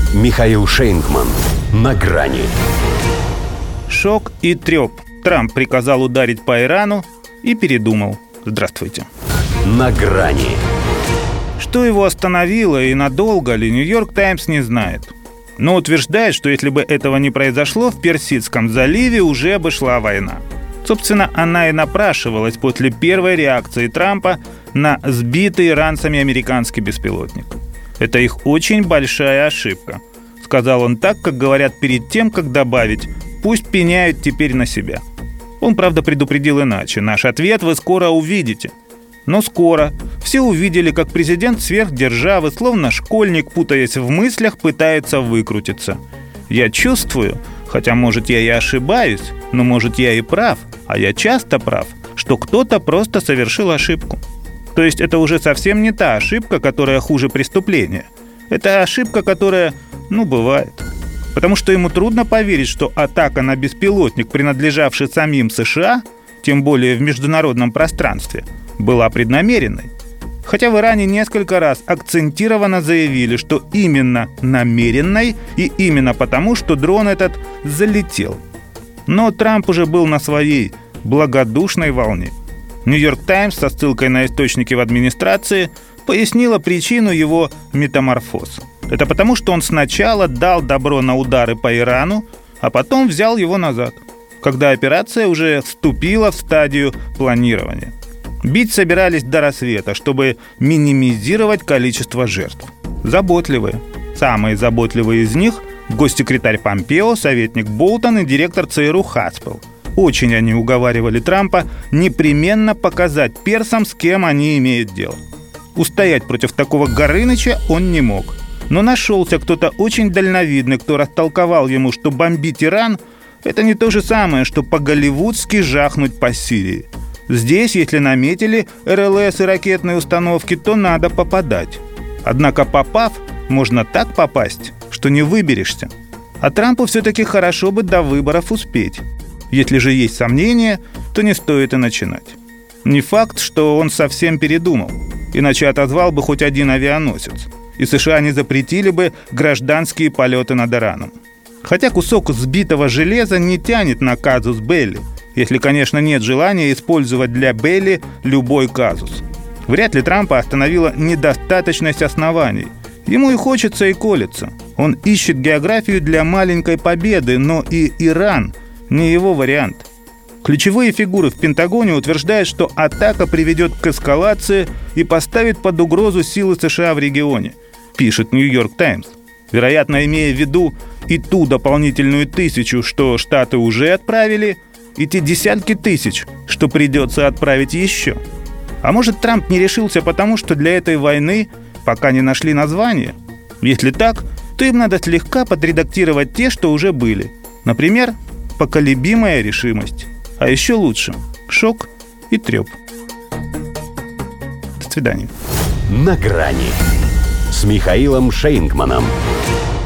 Михаил Шейнгман. На грани. Шок и треп. Трамп приказал ударить по Ирану и передумал. Здравствуйте. На грани. Что его остановило и надолго ли, «Нью-Йорк Таймс» не знает. Но утверждает, что если бы этого не произошло, в Персидском заливе уже бы шла война. Собственно, она и напрашивалась после первой реакции Трампа на сбитый иранцами американский беспилотник. «Это их очень большая ошибка», — сказал он так, как говорят перед тем, как добавить «пусть пеняют теперь на себя». Он, правда, предупредил иначе: «Наш ответ вы скоро увидите». Но скоро все увидели, как президент сверхдержавы, словно школьник, путаясь в мыслях, пытается выкрутиться. «Я чувствую, хотя, может, я и ошибаюсь, но, может, я и прав, а я часто прав, что кто-то просто совершил ошибку». То есть это уже совсем не та ошибка, которая хуже преступления. Это ошибка, которая, бывает. Потому что ему трудно поверить, что атака на беспилотник, принадлежавший самим США, тем более в международном пространстве, была преднамеренной. Хотя в Иране несколько раз акцентированно заявили, что именно намеренной и именно потому, что дрон этот залетел. Но Трамп уже был на своей благодушной волне. «Нью-Йорк Таймс» со ссылкой на источники в администрации пояснила причину его метаморфоз. Это потому, что он сначала дал добро на удары по Ирану, а потом взял его назад, когда операция уже вступила в стадию планирования. Бить собирались до рассвета, чтобы минимизировать количество жертв. Заботливые. Самые заботливые из них – госсекретарь Помпео, советник Болтон и директор ЦРУ Хаспел. Очень они уговаривали Трампа непременно показать персам, с кем они имеют дело. Устоять против такого Горыныча он не мог. Но нашелся кто-то очень дальновидный, кто растолковал ему, что бомбить Иран – это не то же самое, что по-голливудски жахнуть по Сирии. Здесь, если наметили РЛС и ракетные установки, то надо попадать. Однако попав, можно так попасть, что не выберешься. А Трампу все-таки хорошо бы до выборов успеть. Если же есть сомнения, то не стоит и начинать. Не факт, что он совсем передумал, иначе отозвал бы хоть один авианосец, и США не запретили бы гражданские полеты над Ираном. Хотя кусок сбитого железа не тянет на казус белли, если, конечно, нет желания использовать для белли любой казус. Вряд ли Трампа остановила недостаточность оснований. Ему и хочется, и колется. Он ищет географию для маленькой победы, но и Иран не его вариант. Ключевые фигуры в Пентагоне утверждают, что атака приведет к эскалации и поставит под угрозу силы США в регионе, пишет «Нью-Йорк Таймс», вероятно, имея в виду и ту дополнительную 1000, что Штаты уже отправили, и те десятки тысяч, что придется отправить еще. А может, Трамп не решился потому, что для этой войны пока не нашли название? Если так, то им надо слегка подредактировать те, что уже были. Например, «Поколебимая решимость». А еще лучше – «Шок» и «Треп». До свидания. На грани с Михаилом Шейнгманом.